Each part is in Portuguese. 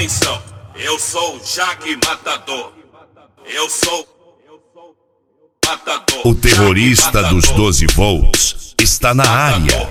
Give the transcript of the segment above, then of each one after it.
Atenção, eu sou o Jaque Matador. Eu sou Matador. O terrorista dos 12 volts está na área.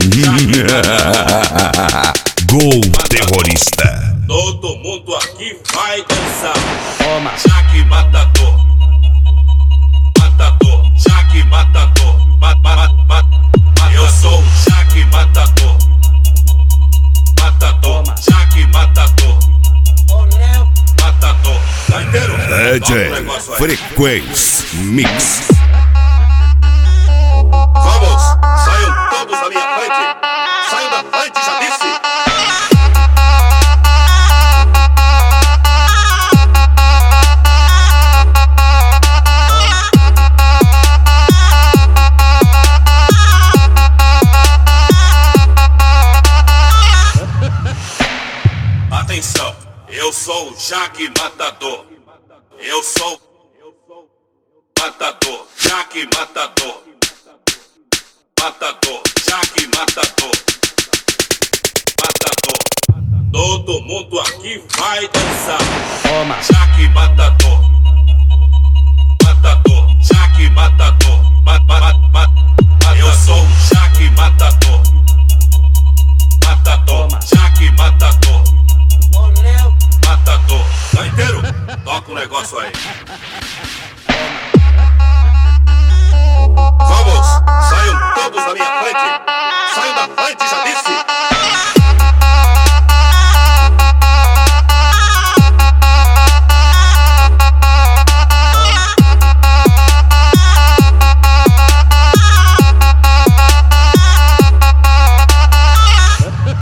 Gol terrorista. Todo mundo aqui vai dançar. Toma. Jaque Matador. Matador. Jaque Matador. Eu sou o Jaque Matador. Matador. Jaque Matador. Matador. Tá inteiro? DJ Frequência Mix. Vamos, saiam todos da minha frente. Saiam da frente, já disse. Atenção, eu sou o Jaque Matador. Eu sou Matador, Jaque Matador. Matador, Jaque Matador. Matador. Todo mundo aqui vai dançar. Toma. Jaque Matador. Matador, Jaque Matador. Eu sou o Jaque Matador. Matador, Jaque Matador. Matador, tá inteiro? Toca o negócio aí.